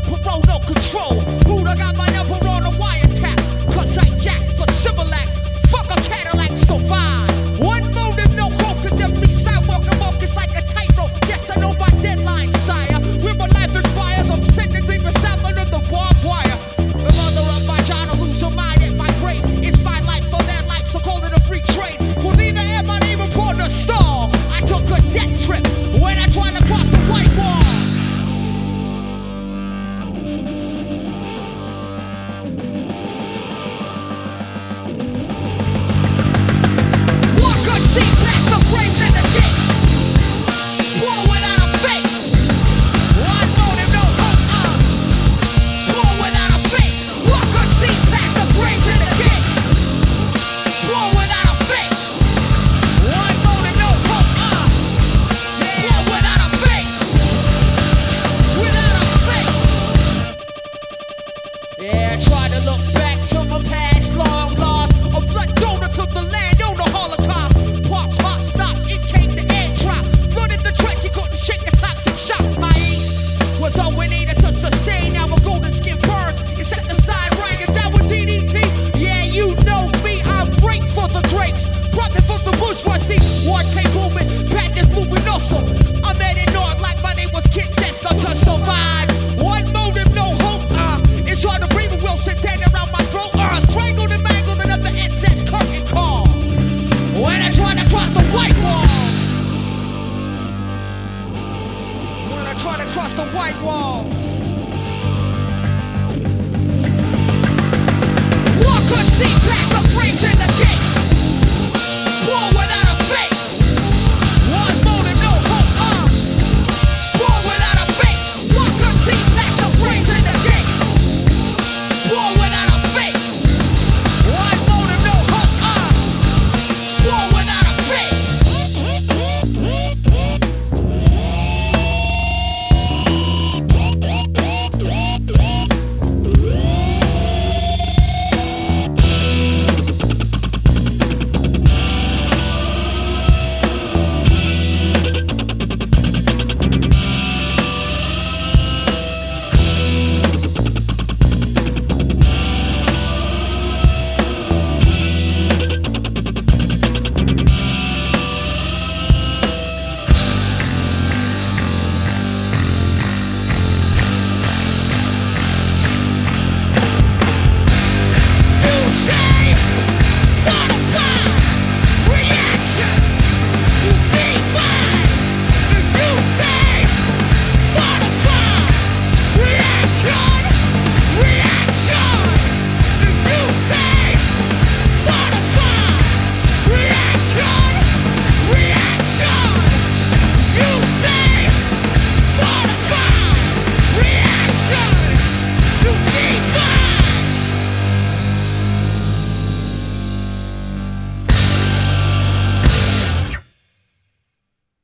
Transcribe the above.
parole, no control. Buddha got my number on a wiretap. Cause I jack for Similac. Fuck a Cadillac, survive. One motive, no hope, cause every sidewalk I walk is like a tightrope. Yes, I know my deadline, sire. Where my life inspires, I'm sending dreamers out under the barbed wire. The mother of my child will lose her mind at my grave. It's my life for their life, so call it a free trade. For neither am I even born to stall. I took a death trip when I tried to cross the white wall. One could see past the graves and the gates. War without a face. One motive, no hope. War without a face. One could see past the graves and the gates. War without a face. One motive, no hope. War without a face. Without a face. Yeah, I try to look back to my past long lost. A blood donor to the land